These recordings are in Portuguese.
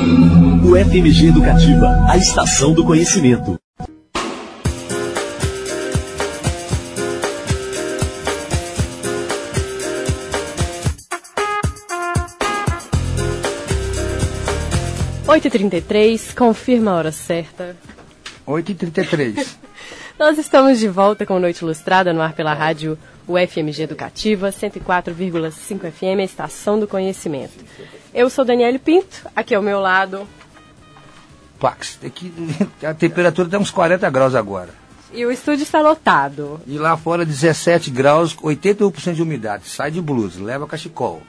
O FMG Educativa, a estação do conhecimento. Oito e 33, confirma a hora certa. 8h33. Nós estamos de volta com Noite Ilustrada no ar pela rádio UFMG Educativa, 104,5 FM, a estação do conhecimento. Eu sou Daniele Pinto, aqui ao meu lado. Pax, aqui a temperatura está uns 40 graus agora. E o estúdio está lotado. E lá fora 17 graus, 81% de umidade. Sai de blusa, leva cachecol.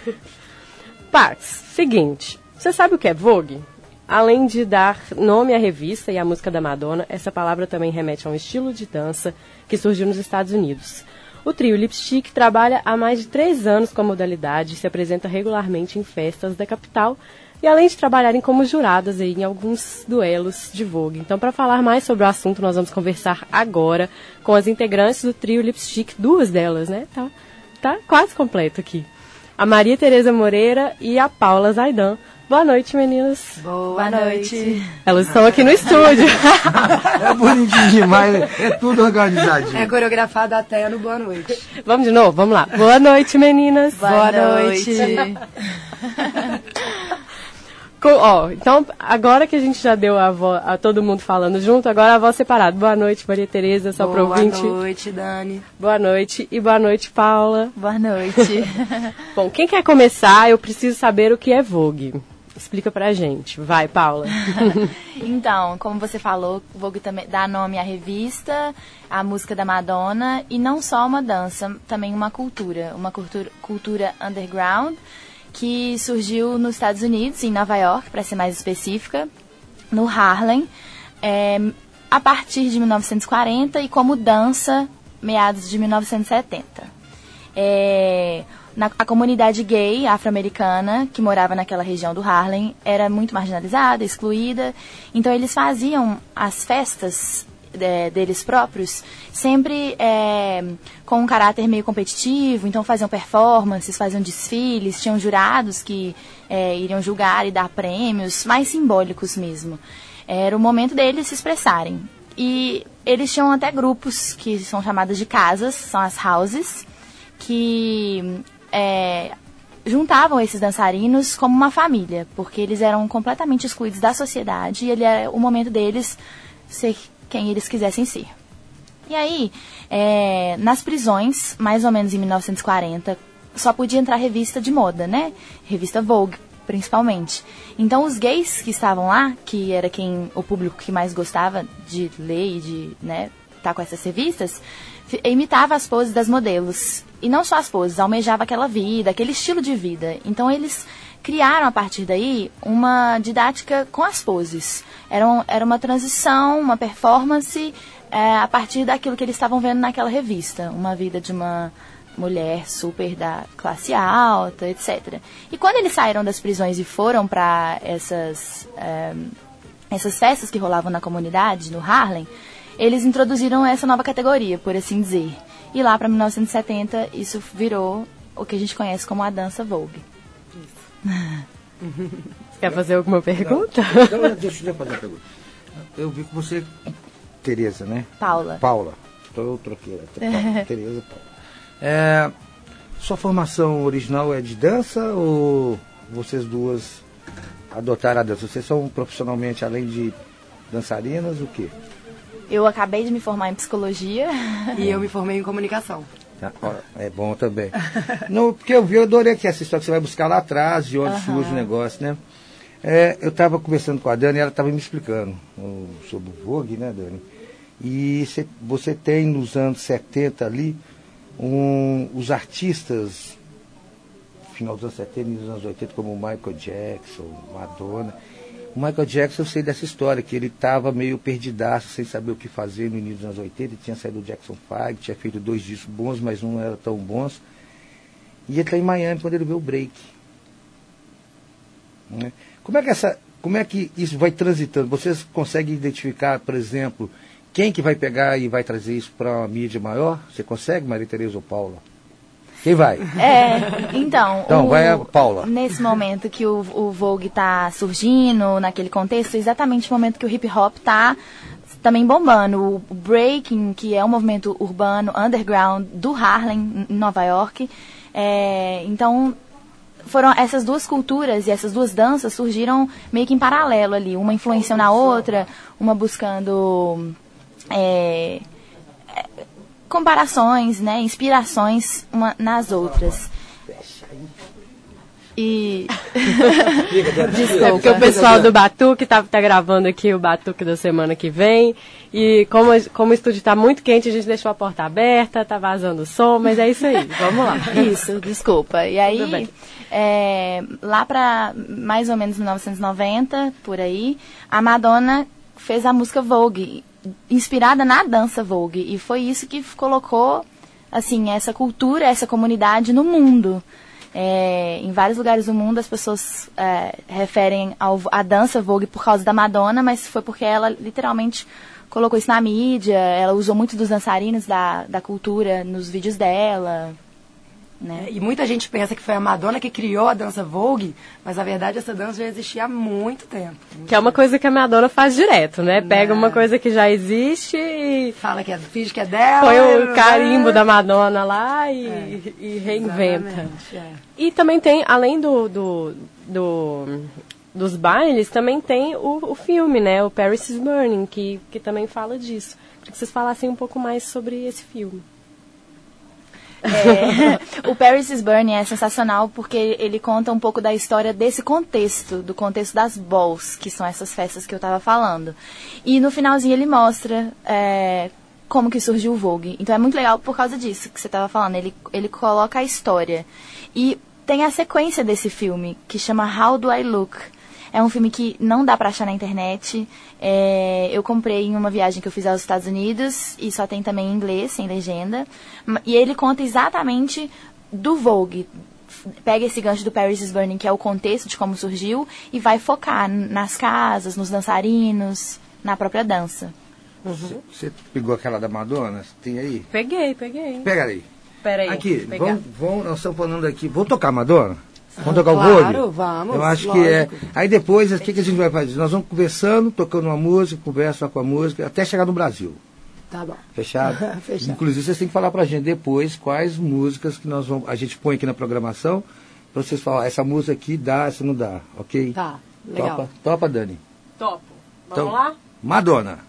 Pax, seguinte, você sabe o que é Vogue? Além de dar nome à revista e à música da Madonna, essa palavra também remete a um estilo de dança que surgiu nos Estados Unidos. O trio Lipstick trabalha há mais de 3 anos com a modalidade e se apresenta regularmente em festas da capital, e além de trabalharem como juradas aí em alguns duelos de Vogue. Então, para falar mais sobre o assunto, nós vamos conversar agora com as integrantes do trio Lipstick, 2 delas, né? Tá quase completo aqui. A Maria Tereza Moreira e a Paula Zaidan. Boa noite, meninas. Boa noite. Elas estão aqui no estúdio. É bonitinho demais, né? É tudo organizadinho. É coreografado até no Boa Noite. Vamos de novo? Vamos lá. Boa noite, meninas. Boa noite. Então, agora que a gente já deu a voz a todo mundo falando junto, agora a voz separada. Boa noite, Maria Tereza, só pro ouvinte. Boa noite, Dani. Boa noite. E boa noite, Paula. Boa noite. Bom, quem quer começar, eu preciso saber o que é Vogue. Explica pra gente. Vai, Paula. Então, como você falou, o Vogue também dá nome à revista, à música da Madonna, e não só uma dança, também uma cultura underground, que surgiu nos Estados Unidos, em Nova York, para ser mais específica, no Harlem, a partir de 1940 e como dança, meados de 1970. A comunidade gay afro-americana que morava naquela região do Harlem era muito marginalizada, excluída. Então eles faziam as festas deles próprios sempre com um caráter meio competitivo. Então faziam performances, faziam desfiles, tinham jurados que iriam julgar e dar prêmios, mais simbólicos mesmo. Era o momento deles se expressarem. E eles tinham até grupos que são chamados de casas, são as houses, que juntavam esses dançarinos como uma família, porque eles eram completamente excluídos da sociedade e ele era o momento deles ser quem eles quisessem ser. E aí, nas prisões, mais ou menos em 1940, só podia entrar revista de moda, né? Revista Vogue, principalmente. Então, os gays que estavam lá, que era o público que mais gostava de ler e de estar com essas revistas, imitava as poses das modelos. E não só as poses, almejava aquela vida, aquele estilo de vida. Então eles criaram a partir daí uma didática com as poses. Era uma transição, uma performance a partir daquilo que eles estavam vendo naquela revista. Uma vida de uma mulher super da classe alta, etc. E quando eles saíram das prisões e foram para essas festas que rolavam na comunidade, no Harlem, eles introduziram essa nova categoria, por assim dizer. E lá para 1970, isso virou o que a gente conhece como a dança Vogue. Você quer fazer alguma pergunta? Não, deixa eu fazer uma pergunta. Eu vi que você... Tereza, né? Paula. Eu troquei. Tereza, Paula. Sua formação original é de dança ou vocês duas adotaram a dança? Vocês são profissionalmente, além de dançarinas, o quê? Eu acabei de me formar em psicologia. E eu me formei em comunicação. É bom também. Não, porque eu adorei aqui essa história que você vai buscar lá atrás, de onde surge o negócio, né? Eu estava conversando com a Dani e ela estava me explicando sobre o Vogue, né, Dani? E você tem nos anos 70 ali, os artistas, final dos anos 70 e dos anos 80, como Michael Jackson, Madonna. O Michael Jackson, eu sei dessa história, que ele estava meio perdidaço, sem saber o que fazer no início dos anos 80, ele tinha saído do Jackson 5, tinha feito 2 discos bons, mas não eram tão bons. E ele está em Miami quando ele vê o break. Né? Como é que isso vai transitando? Vocês conseguem identificar, por exemplo, quem que vai pegar e vai trazer isso para uma mídia maior? Você consegue, Maria Tereza ou Paula? Quem vai? Então vai a Paula. Nesse momento que o Vogue está surgindo, naquele contexto, exatamente o momento que o hip hop está também bombando. O breaking, que é um movimento urbano, underground, do Harlem, em Nova York. Então, foram essas duas culturas e essas duas danças surgiram meio que em paralelo ali. Uma influenciando a outra, uma buscando comparações, né, inspirações uma nas outras. E desculpa, porque o pessoal do Batuque tá gravando aqui o Batuque da semana que vem. E como o estúdio está muito quente, a gente deixou a porta aberta, tá vazando o som, mas é isso aí, vamos lá. Isso, desculpa. E aí, lá para mais ou menos 1990, por aí, a Madonna fez a música Vogue, inspirada na dança Vogue. E foi isso que colocou, assim, essa cultura, essa comunidade no mundo. Em vários lugares do mundo as pessoas referem à dança Vogue por causa da Madonna, mas foi porque ela literalmente colocou isso na mídia, ela usou muito dos dançarinos da cultura nos vídeos dela. Né? E muita gente pensa que foi a Madonna que criou a dança Vogue, mas na verdade essa dança já existia há muito tempo. Que é uma coisa que a Madonna faz direto, né? Pega uma coisa que já existe e fala que finge que é dela. Põe o carimbo da Madonna lá e reinventa. E também tem, além dos bailes, também tem o filme, né? O Paris is Burning, que também fala disso. Queria que vocês falassem um pouco mais sobre esse filme. O Paris is Burning é sensacional porque ele conta um pouco da história desse contexto, do contexto das balls, que são essas festas que eu estava falando. E no finalzinho ele mostra como que surgiu o Vogue. Então é muito legal por causa disso que você estava falando. Ele coloca a história. E tem a sequência desse filme, que chama How Do I Look? É um filme que não dá pra achar na internet. Eu comprei em uma viagem que eu fiz aos Estados Unidos e só tem também em inglês, sem legenda. E ele conta exatamente do Vogue. Pega esse gancho do Paris is Burning, que é o contexto de como surgiu, e vai focar nas casas, nos dançarinos, na própria dança. Você pegou aquela da Madonna? Tem aí? Peguei. Pega aí. Peraí. Aqui, nós estamos falando aqui. Vamos tocar Madonna? Vamos tocar o Vogue? Claro, vamos. Eu acho que Aí depois, o que a gente vai fazer? Nós vamos conversando, tocando uma música, conversa com a música, até chegar no Brasil. Tá bom. Fechado? Fechado. Inclusive, vocês têm que falar pra gente depois quais músicas que a gente põe aqui na programação, pra vocês falar, essa música aqui dá, essa não dá, ok? Tá, legal. Topa, Dani? Topo. Então, Vamos lá? Madonna.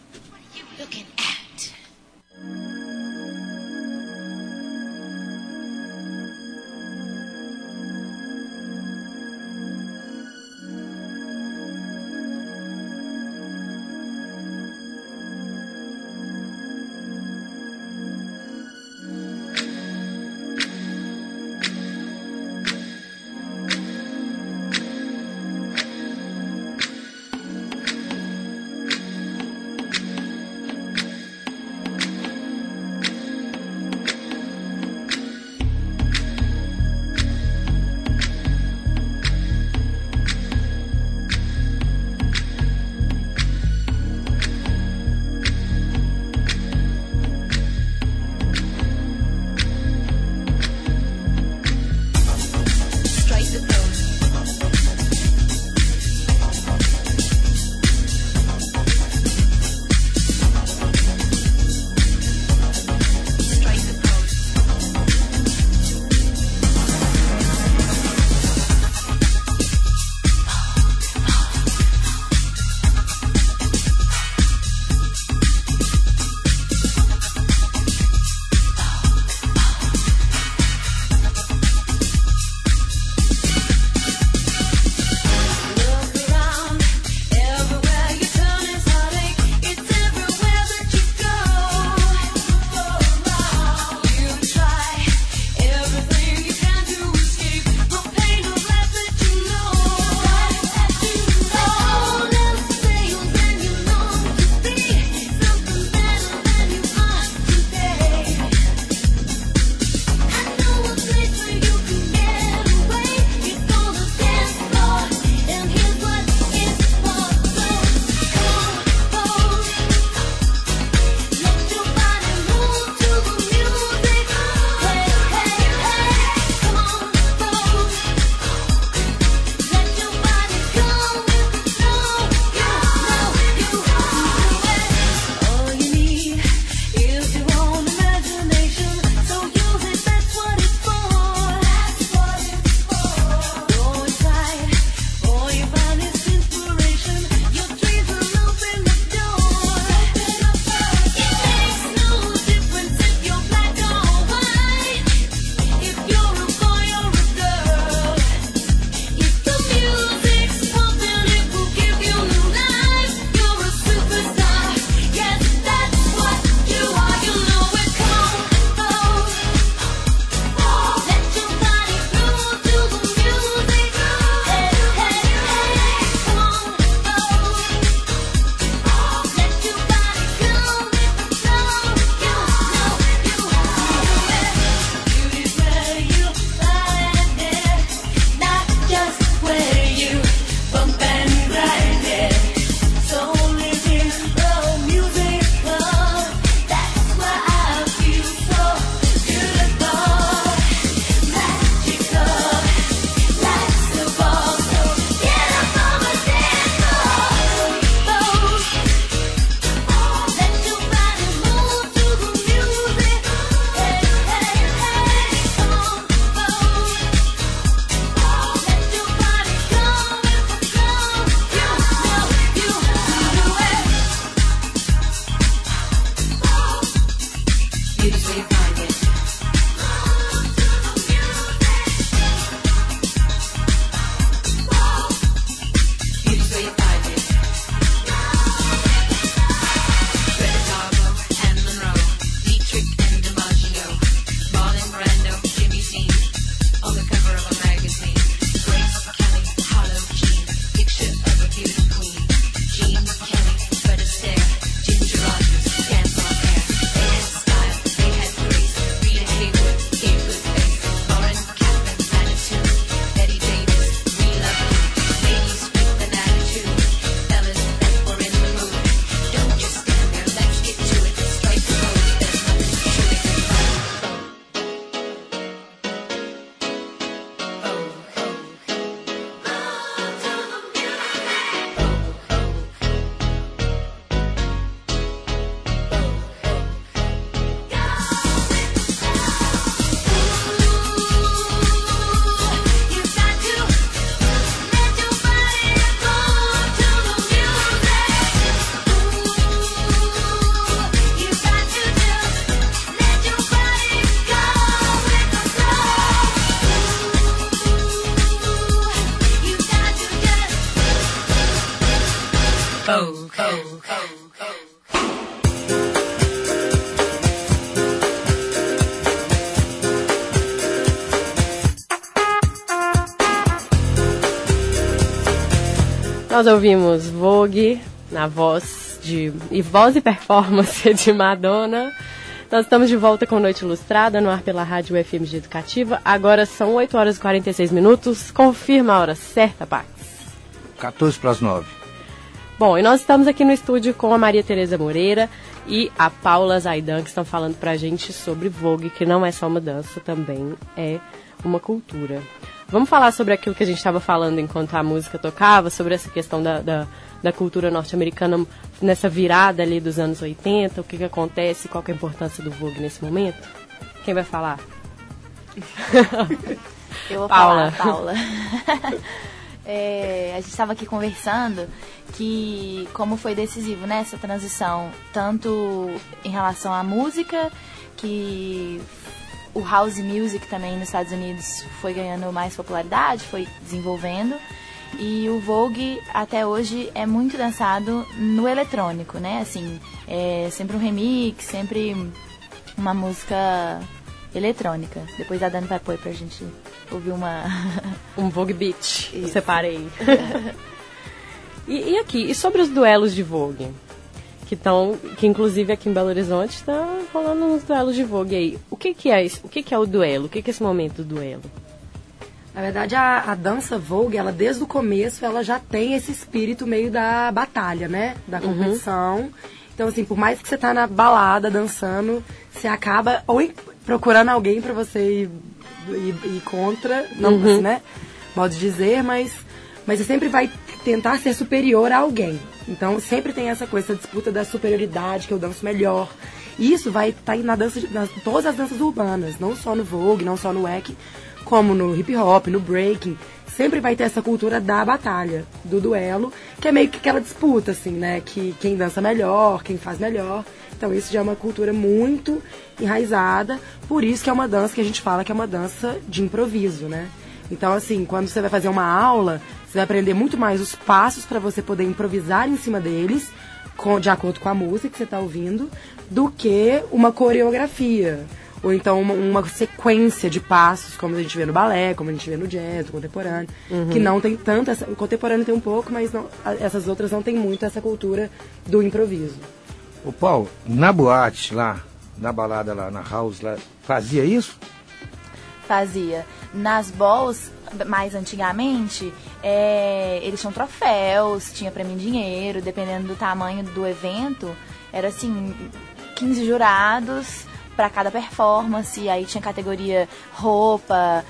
Nós ouvimos Vogue na voz e performance de Madonna. Nós estamos de volta com Noite Ilustrada, no ar pela Rádio FMG Educativa. Agora são 8 horas e 46 minutos. Confirma a hora certa, Pax. 14 para as 9. Bom, e nós estamos aqui no estúdio com a Maria Tereza Moreira e a Paula Zaidan, que estão falando pra gente sobre Vogue, que não é só uma dança, também é uma cultura. Vamos falar sobre aquilo que a gente estava falando enquanto a música tocava, sobre essa questão da cultura norte-americana nessa virada ali dos anos 80, o que acontece, qual que é a importância do Vogue nesse momento? Quem vai falar? Eu vou Paula. falar, Paula. A gente estava aqui conversando que como foi decisivo, né, essa transição, tanto em relação à música, que o house music também nos Estados Unidos foi ganhando mais popularidade, foi desenvolvendo, e o Vogue até hoje é muito dançado no eletrônico, né, assim, é sempre um remix, sempre uma música eletrônica. Depois a Dani vai pôr pra gente ouvir um Vogue Beat, eu separei. E sobre os duelos de Vogue? Que inclusive aqui em Belo Horizonte está rolando uns duelos de Vogue aí. O que é isso? O que é o duelo? O que é esse momento do duelo? Na verdade, a dança Vogue, ela desde o começo, ela já tem esse espírito meio da batalha, né? Da competição. Então, assim, por mais que você tá na balada dançando, você acaba ou procurando alguém pra você ir contra, não assim, né? Modo de dizer, mas você sempre vai tentar ser superior a alguém. Então, sempre tem essa coisa, essa disputa da superioridade, que eu danço melhor. E isso vai estar na dança, todas as danças urbanas, não só no Vogue, não só no wack, como no hip hop, no breaking. Sempre vai ter essa cultura da batalha, do duelo, que é meio que aquela disputa, assim, né? Que quem dança melhor, quem faz melhor. Então, isso já é uma cultura muito enraizada. Por isso que é uma dança que a gente fala que é uma dança de improviso, né? Então, assim, quando você vai fazer uma aula, você vai aprender muito mais os passos para você poder improvisar em cima deles, de acordo com a música que você está ouvindo, do que uma coreografia. Ou então uma sequência de passos, como a gente vê no balé, como a gente vê no jazz, no contemporâneo, que não tem tanto, o contemporâneo tem um pouco, mas não, essas outras não tem muito essa cultura do improviso. Ô Paulo, na boate lá, na balada lá, na house lá, fazia isso? Fazia. Nas balls, mais antigamente, eles tinham troféus, tinha prêmio em dinheiro, dependendo do tamanho do evento, era assim, 15 jurados para cada performance, aí tinha categoria roupa,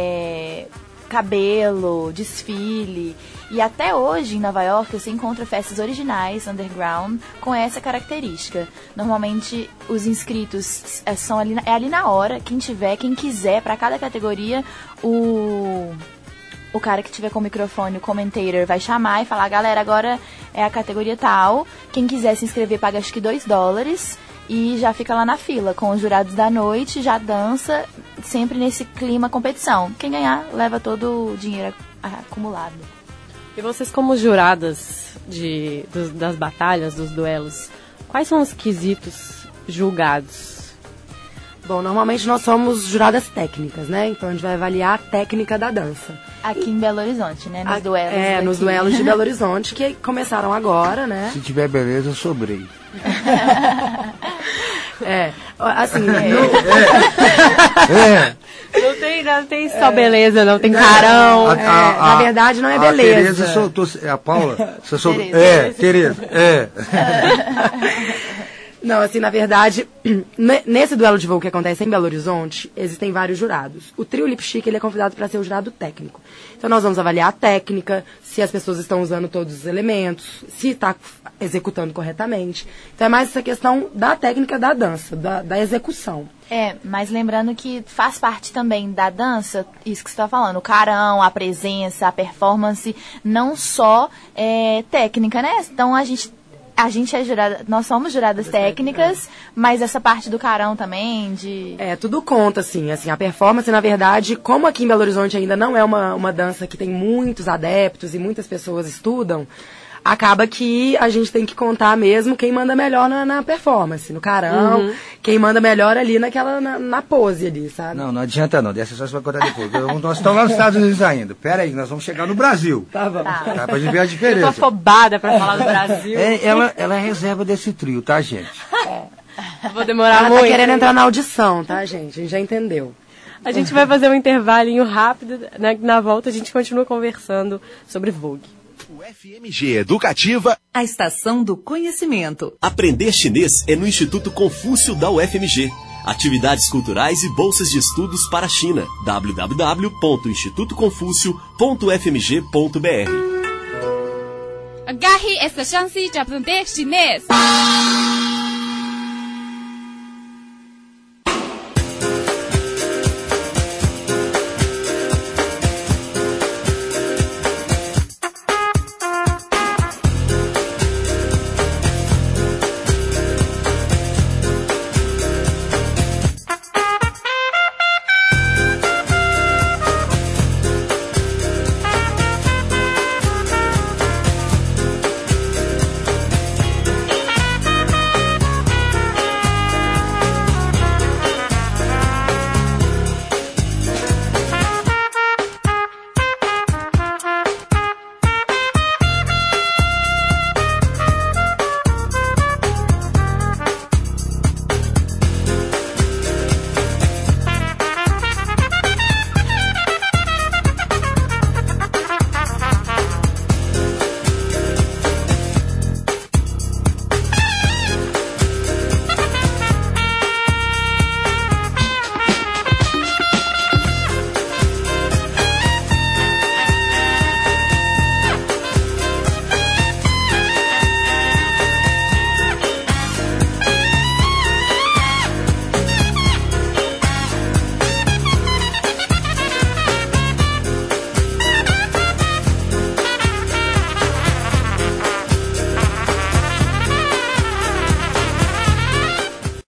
cabelo, desfile. E até hoje, em Nova York, você encontra festas originais, underground, com essa característica. Normalmente, os inscritos são ali na hora, quem quiser, para cada categoria, o cara que tiver com o microfone, o commentator, vai chamar e falar, galera, agora é a categoria tal, quem quiser se inscrever paga acho que $2, e já fica lá na fila, com os jurados da noite, já dança, sempre nesse clima competição. Quem ganhar, leva todo o dinheiro acumulado. E vocês, como juradas das batalhas, dos duelos, quais são os quesitos julgados? Bom, normalmente nós somos juradas técnicas, né? Então a gente vai avaliar a técnica da dança. Aqui em Belo Horizonte, né? Nos duelos. Nos duelos de Belo Horizonte, que começaram agora, né? Se tiver beleza, eu sobrei. Assim... Não tem só beleza, não tem carão. Na verdade, não é beleza. A Paula, você sou... Tereza. Não, assim, na verdade, nesse duelo de voo que acontece em Belo Horizonte, existem vários jurados. O trio Lipstick, ele é convidado para ser o jurado técnico. Então, nós vamos avaliar a técnica, se as pessoas estão usando todos os elementos, se está executando corretamente. Então, é mais essa questão da técnica da dança, da execução. Mas lembrando que faz parte também da dança, isso que você está falando, o carão, a presença, a performance, não só técnica, né? Então, a gente é jurada, nós somos juradas técnicas, mas essa parte do carão também, tudo conta, assim, a performance, na verdade, como aqui em Belo Horizonte ainda não é uma dança que tem muitos adeptos e muitas pessoas estudam, acaba que a gente tem que contar mesmo quem manda melhor na performance, no carão, quem manda melhor ali na pose ali, sabe? Não adianta não, dessa só você vai contar depois. Nós estamos lá nos Estados Unidos ainda. Pera aí, nós vamos chegar no Brasil. Tá bom. Tá, pra gente ver a diferença. Eu tô afobada pra falar do Brasil. Ela é reserva desse trio, tá, gente? Vou demorar Ela muito. tá querendo entrar na audição, tá, gente? A gente já entendeu. A gente vai fazer um intervalinho rápido, né? Na volta a gente continua conversando sobre Vogue. O FMG Educativa, a estação do conhecimento. aprender chinês é no Instituto Confúcio da UFMG. Atividades culturais e bolsas de estudos para a China. www.institutoconfucio.fmg.br. Agarre essa chance de aprender chinês.